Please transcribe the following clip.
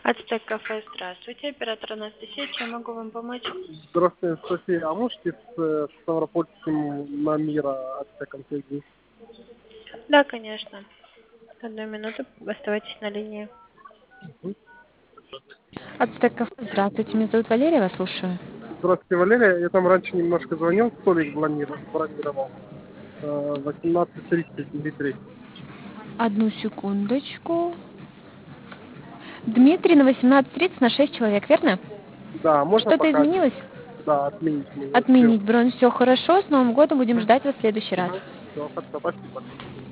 Ацтек кафе, здравствуйте. Оператор Анастасия, чем могу вам помочь? Здравствуйте, София. А можете с Ставропольским на Мира аптеком соединить? Да, конечно. Одну минуту, оставайтесь на линии. Ацтек кафе, здравствуйте. Меня зовут Валерия, вас слушаю. Здравствуйте, Валерия. Я там раньше немножко звонил, столик бронировал. 18:30 Дмитрий. Одну секундочку. Дмитрий на 18:30 на 6 человек, верно? Да, можно Что-то пока изменилось? да, отменить мы успел. Отменить бронь. Все хорошо. С Новым годом будем ждать вас в следующий раз. Все, хорошо, спасибо.